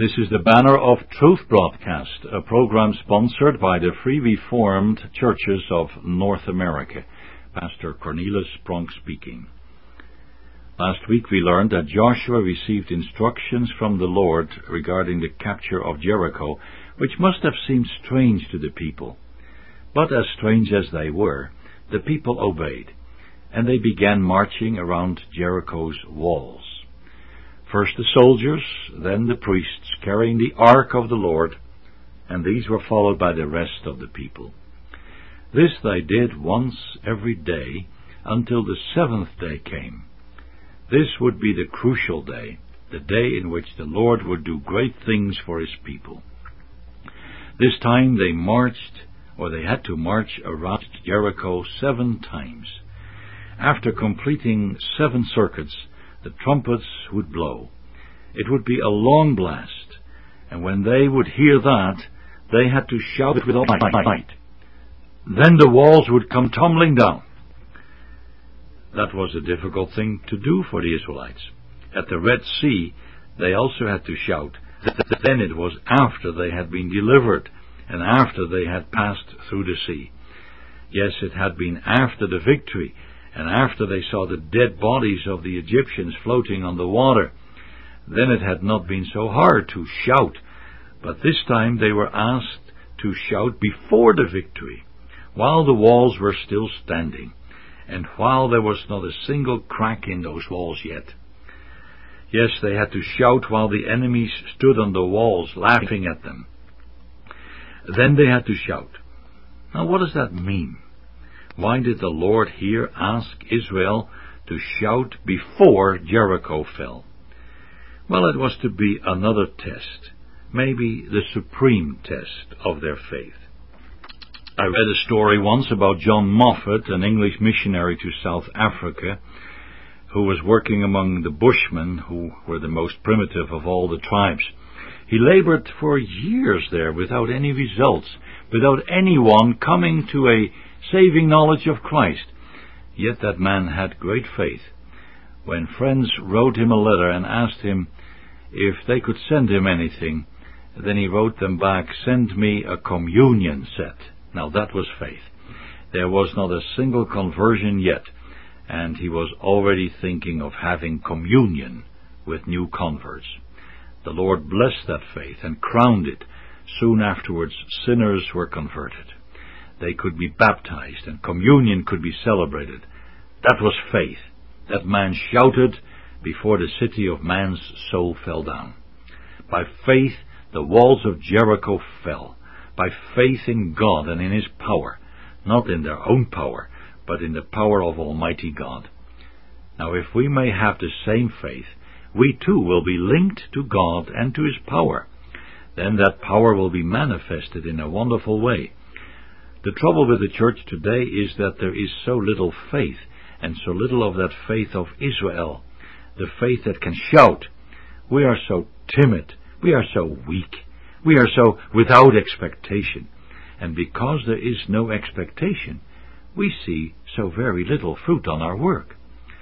This is the Banner of Truth broadcast, a program sponsored by the Free Reformed Churches of North America. Pastor Cornelius Pronk speaking. Last week we learned that Joshua received instructions from the Lord regarding the capture of Jericho, which must have seemed strange to the people. But as strange as they were, the people obeyed, and they began marching around Jericho's walls. First the soldiers, then the priests, carrying the ark of the Lord, and these were followed by the rest of the people. This they did once every day until the seventh day came. This would be the crucial day, the day in which the Lord would do great things for his people. This time they had to march around Jericho 7 times. After completing 7 circuits, the trumpets would blow. It would be a long blast, and when they would hear that, they had to shout it with all might. Then the walls would come tumbling down. That was a difficult thing to do for the Israelites. At the Red Sea, they also had to shout. Then it was after they had been delivered, and after they had passed through the sea. Yes, it had been after the victory, and after they saw the dead bodies of the Egyptians floating on the water. Then it had not been so hard to shout, but this time they were asked to shout before the victory, while the walls were still standing, and while there was not a single crack in those walls yet. Yes, they had to shout while the enemies stood on the walls, laughing at them. Then they had to shout. Now what does that mean? Why did the Lord here ask Israel to shout before Jericho fell? Well, it was to be another test, maybe the supreme test of their faith. I read a story once about John Moffat, an English missionary to South Africa, who was working among the Bushmen, who were the most primitive of all the tribes. He labored for years there without any results, without anyone coming to a saving knowledge of Christ. Yet that man had great faith. When friends wrote him a letter and asked him if they could send him anything, then he wrote them back, "Send me a communion set." Now that was faith. There was not a single conversion yet, and he was already thinking of having communion with new converts. The Lord blessed that faith and crowned it. Soon afterwards, sinners were converted. They could be baptized, and communion could be celebrated. That was faith. That man shouted before the city of man's soul fell down. By faith, the walls of Jericho fell. By faith in God and in his power, not in their own power, but in the power of Almighty God. Now, if we may have the same faith, we too will be linked to God and to his power. Then that power will be manifested in a wonderful way. The trouble with the church today is that there is so little faith, and so little of that faith of Israel, the faith that can shout. We are so timid, we are so weak, we are so without expectation, and because there is no expectation, we see so very little fruit on our work.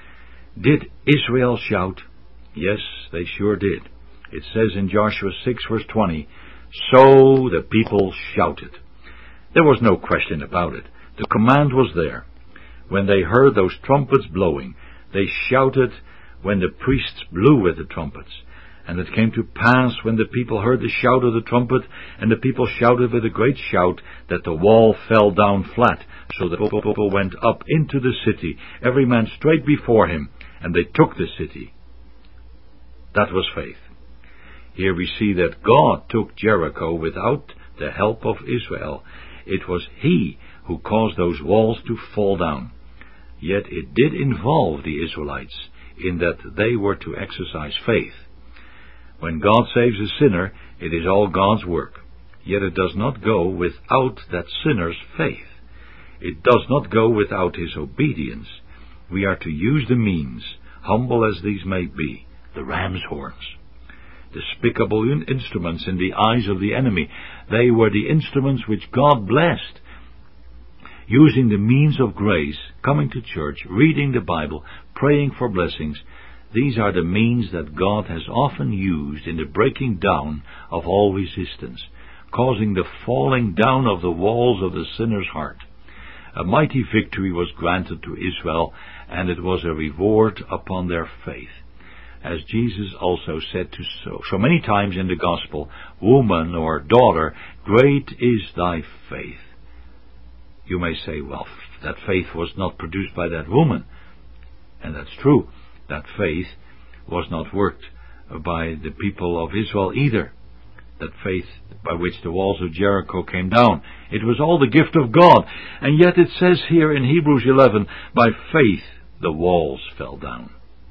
Did Israel shout? Yes, they sure did. It says in Joshua 6 verse 20, "So the people shouted." There was no question about it. The command was there. When they heard those trumpets blowing, they shouted when the priests blew with the trumpets. And it came to pass, when the people heard the shout of the trumpet, and the people shouted with a great shout, that the wall fell down flat, so that people went up into the city, every man straight before him, and they took the city. That was faith. Here we see that God took Jericho without the help of Israel. It was he who caused those walls to fall down. Yet it did involve the Israelites, in that they were to exercise faith. When God saves a sinner, it is all God's work. Yet it does not go without that sinner's faith. It does not go without his obedience. We are to use the means, humble as these may be, the ram's horns. Despicable instruments in the eyes of the enemy, they were the instruments which God blessed. Using the means of grace, coming to church, reading the Bible, praying for blessings, These are the means that God has often used in the breaking down of all resistance, causing the falling down of the walls of the sinner's heart. A mighty victory was granted to Israel, and it was a reward upon their faith. As Jesus also said to so many times in the Gospel, "Woman," or "Daughter, great is thy faith." You may say, well, that faith was not produced by that woman. And that's true. That faith was not worked by the people of Israel either. That faith by which the walls of Jericho came down. It was all the gift of God. And yet it says here in Hebrews 11, by faith the walls fell down.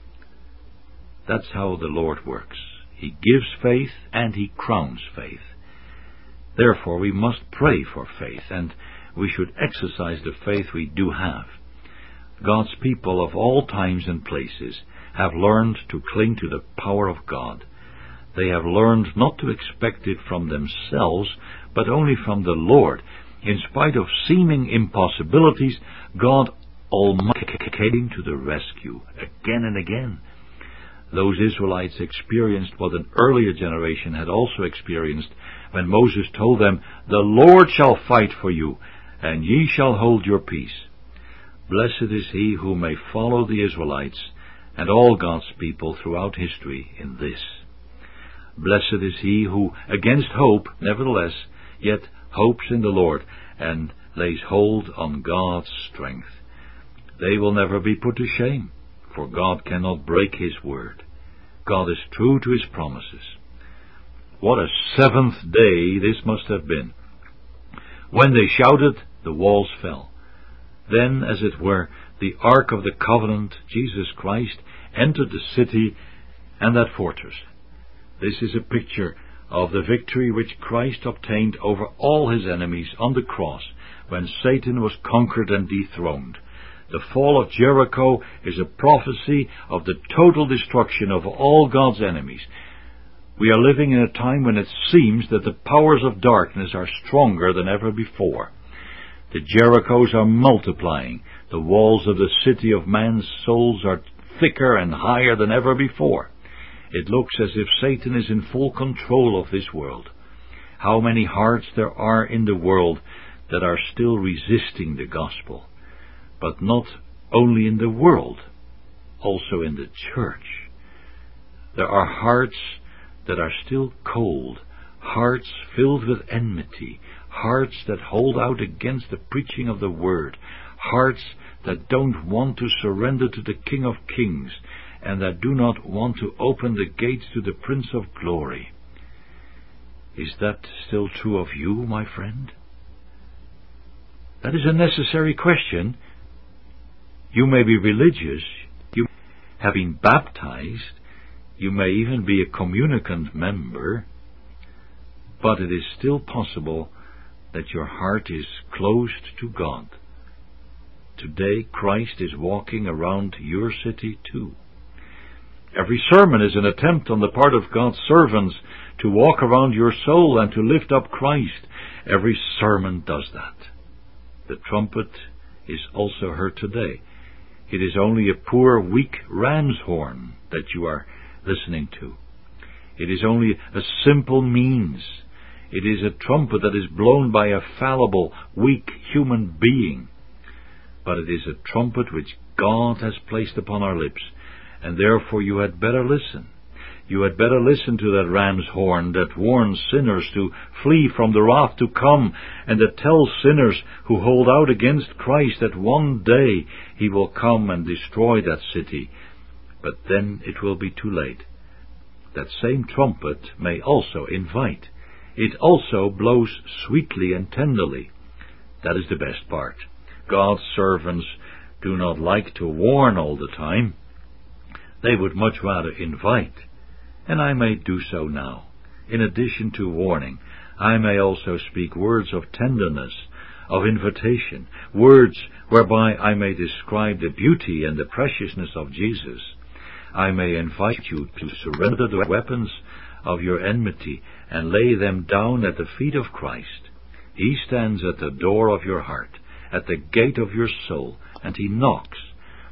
That's how the Lord works. He gives faith and He crowns faith. Therefore we must pray for faith, and we should exercise the faith we do have. God's people of all times and places have learned to cling to the power of God. They have learned not to expect it from themselves, but only from the Lord. In spite of seeming impossibilities, God Almighty came to the rescue again and again. Those Israelites experienced what an earlier generation had also experienced when Moses told them, "The Lord shall fight for you, and ye shall hold your peace." Blessed is he who may follow the Israelites and all God's people throughout history in this. Blessed is he who, against hope, nevertheless, yet hopes in the Lord, and lays hold on God's strength. They will never be put to shame, for God cannot break His word. God is true to His promises. What a seventh day this must have been. When they shouted, the walls fell. Then, as it were, the Ark of the Covenant, Jesus Christ, entered the city and that fortress. This is a picture of the victory which Christ obtained over all His enemies on the cross, when Satan was conquered and dethroned. The fall of Jericho is a prophecy of the total destruction of all God's enemies. We are living in a time when it seems that the powers of darkness are stronger than ever before. The Jerichos are multiplying. The walls of the city of man's souls are thicker and higher than ever before. It looks as if Satan is in full control of this world. How many hearts there are in the world that are still resisting the gospel. But not only in the world, also in the church. There are hearts that are still cold, hearts filled with enmity, hearts that hold out against the preaching of the word, hearts that don't want to surrender to the King of Kings, and that do not want to open the gates to the Prince of Glory. Is that still true of you, my friend? That is a necessary question. You may be religious, you have been baptized, you may even be a communicant member, but it is still possible that your heart is closed to God. Today Christ is walking around your city too. Every sermon is an attempt on the part of God's servants to walk around your soul and to lift up Christ. Every sermon does that. The trumpet is also heard today. It is only a poor, weak ram's horn that you are listening to. It is only a simple means. It is a trumpet that is blown by a fallible, weak human being. But it is a trumpet which God has placed upon our lips, and therefore you had better listen. You had better listen to that ram's horn that warns sinners to flee from the wrath to come, and that tells sinners who hold out against Christ that one day He will come and destroy that city. But then it will be too late. That same trumpet may also invite. It also blows sweetly and tenderly. That is the best part. God's servants do not like to warn all the time. They would much rather invite. And I may do so now. In addition to warning, I may also speak words of tenderness, of invitation, words whereby I may describe the beauty and the preciousness of Jesus. I may invite you to surrender the weapons of your enmity and lay them down at the feet of Christ. He stands at the door of your heart, at the gate of your soul, and He knocks.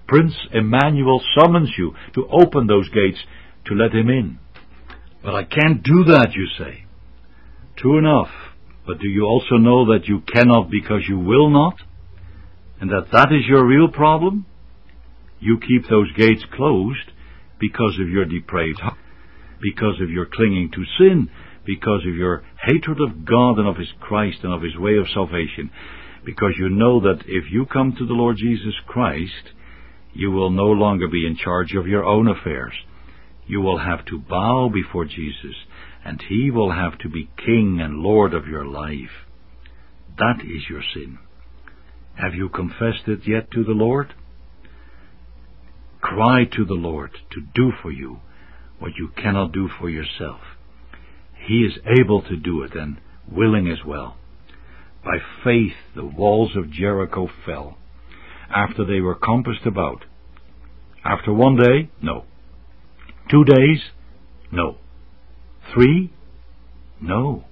Prince Emmanuel summons you to open those gates to let him in. But I can't do that, you say. True enough, but do you also know that you cannot because you will not? And that is your real problem? You keep those gates closed because of your depraved heart, because of your clinging to sin, because of your hatred of God and of His Christ and of His way of salvation, because you know that if you come to the Lord Jesus Christ, you will no longer be in charge of your own affairs. You will have to bow before Jesus, and He will have to be King and Lord of your life. That is your sin. Have you confessed it yet to the Lord? Cry to the Lord to do for you what you cannot do for yourself. He is able to do it, and willing as well. By faith the walls of Jericho fell, after they were compassed about. After 1 day? No. 2 days? No. 3? No.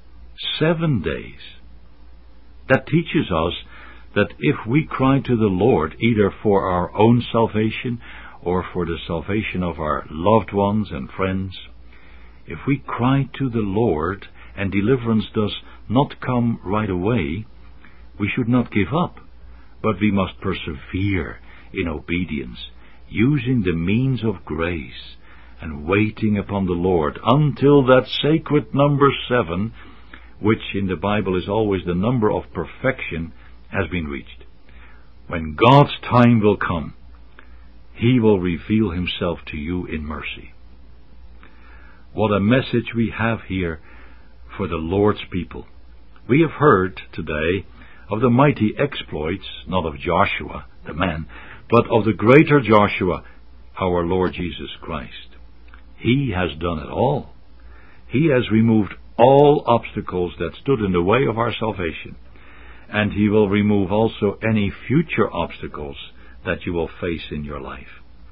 7 days. That teaches us that if we cry to the Lord, either for our own salvation or for the salvation of our loved ones and friends, if we cry to the Lord and deliverance does not come right away, we should not give up, but we must persevere in obedience, using the means of grace and waiting upon the Lord until that sacred number 7, which in the Bible is always the number of perfection, has been reached. When God's time will come, He will reveal Himself to you in mercy. What a message we have here for the Lord's people. We have heard today of the mighty exploits, not of Joshua, the man, but of the greater Joshua, our Lord Jesus Christ. He has done it all. He has removed all obstacles that stood in the way of our salvation, and He will remove also any future obstacles that you will face in your life.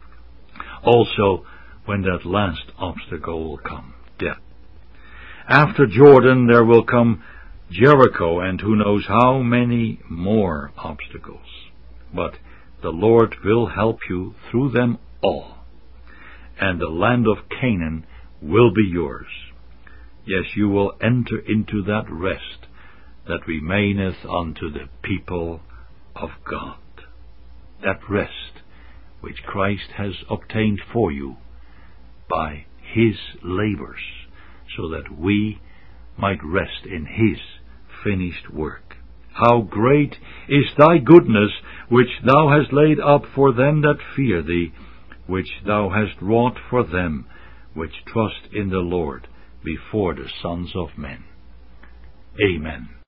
Also, when that last obstacle will come, death. After Jordan there will come Jericho, and who knows how many more obstacles. But the Lord will help you through them all, and the land of Canaan will be yours. Yes, you will enter into that rest that remaineth unto the people of God. That rest which Christ has obtained for you by His labors, so that we might rest in His finished work. How great is Thy goodness, which Thou hast laid up for them that fear Thee, which Thou hast wrought for them which trust in the Lord before the sons of men. Amen.